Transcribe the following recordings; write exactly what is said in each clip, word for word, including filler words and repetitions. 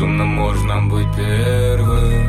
Безумно можно быть первым.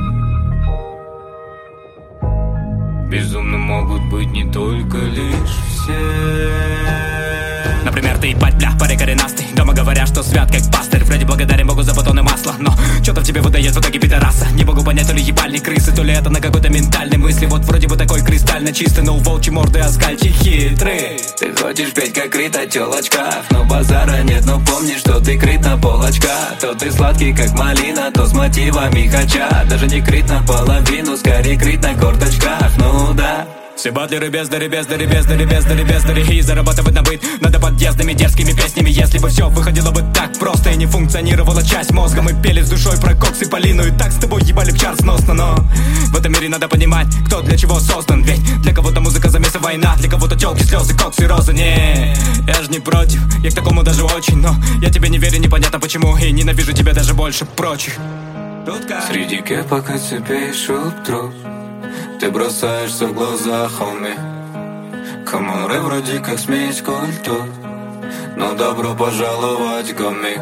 Безумно могут быть не только лишь все. Например, ты ебать, бля, парень коренастый. Дома говорят, что свят как пастырь. Вроде благодарен Богу за батоны масла, но что-то в тебе выдает в итоге пидораса. Не могу понять, то ли ебальник крысы, то ли это на какой-то ментальной мысли. Вот вроде бы такой кристально чистый, но у волчьей морды оскальчик хитрый. Ты хочешь петь как крит о тёлочках, но базара нет, но помни, что ты крит на полочках. То ты сладкий как малина, то с мотивами хача. Даже не крит наполовину, скорее крит на корточках, ну да. Все батлеры бездари, бездари, бездари, бездари, бездари. И зарабатывать на быт надо подъездными дерзкими песнями. Если бы все выходило бы так просто и не функционировала часть мозга. Мы пели с душой про кокс и Полину, и так с тобой ебали в чарт сносно. Но в этом мире надо понимать, кто для чего создан. Ведь для кого-то музыка, замес и война, для кого-то тёлки, слезы, кокс и розы. Не, я же не против, я к такому даже очень. Но я тебе не верю, непонятно почему, и ненавижу тебя даже больше прочих. Среди кепок и цепей шуб трус ты бросаешься в глаза, хоми. Комары вроде как смесь культур, но добро пожаловать, гомик.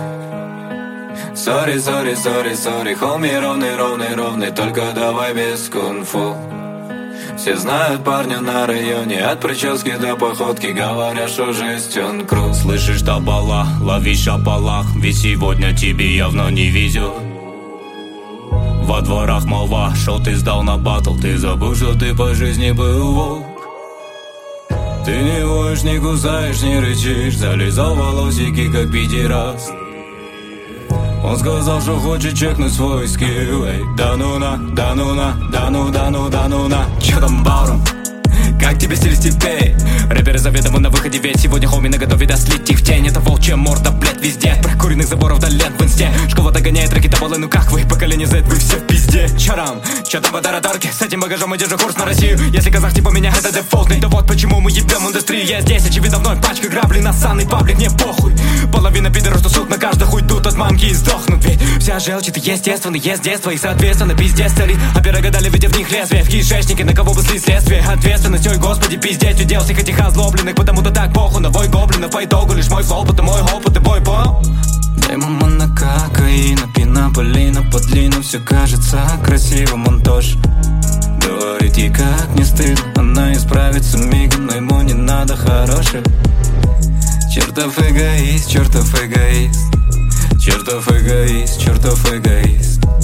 Сори, сори, сори, сори, хоми, ровный, ровный, ровный, только давай без кунг-фу. Все знают парня на районе, от прически до походки, говорят, что жесть он крут. Слышишь, табала, лови шапалах, ведь сегодня тебе явно не везет. Во дворах молва, шо ты сдал на батл, ты забыл, что ты по жизни был волк. Ты не воешь, не кусаешь, не рычишь, залезал в волосики, как пидерас. Он сказал, что хочет чекнуть свой скилл. Эй, да ну на, да ну на, да ну, да ну, да ну на. Чё там, Баурум? Как тебе стиль степей? Рэперы заведомо на выходе, ведь сегодня хоми наготове дослить их в тень. Это волчья морда, блядь, везде. Прокуренных заборов до лент в инсте. Школа догоняет ракетовалы, ну как вы, поколение Z, вы все в пизде. Чарам, чё там по тараторке? С этим багажом мы держим курс на Россию. Если казах типа меня, это дефолтный. Да вот почему мы ебем индустрию. Я здесь, очевидно, вновь пачка грабли. Насанный паблик, мне похуй. Половина пидоров, что суд на каждых уйдут от мамки и сдохнут. Ведь вся желчь, это естественно, есть детство. И соответственно пиздец царит. А пирога дали, видя в них лезвие. В кишечнике, на кого бы сли следствие. Ответственность, ой, господи, пиздец. Удел всех этих озлобленных, потому-то так похуй на вой гоблинов. По итогу лишь мой флоу, это мой опыт и бой по. Дай мама на кокаина, пенополина, по длину все кажется красивым, он тоже говорит ей, как не стыдно. Она исправится мигом, но ему не надо хороших. Чертов эгоист, чертов эгоист, чертов эгоист, чертов эгоист.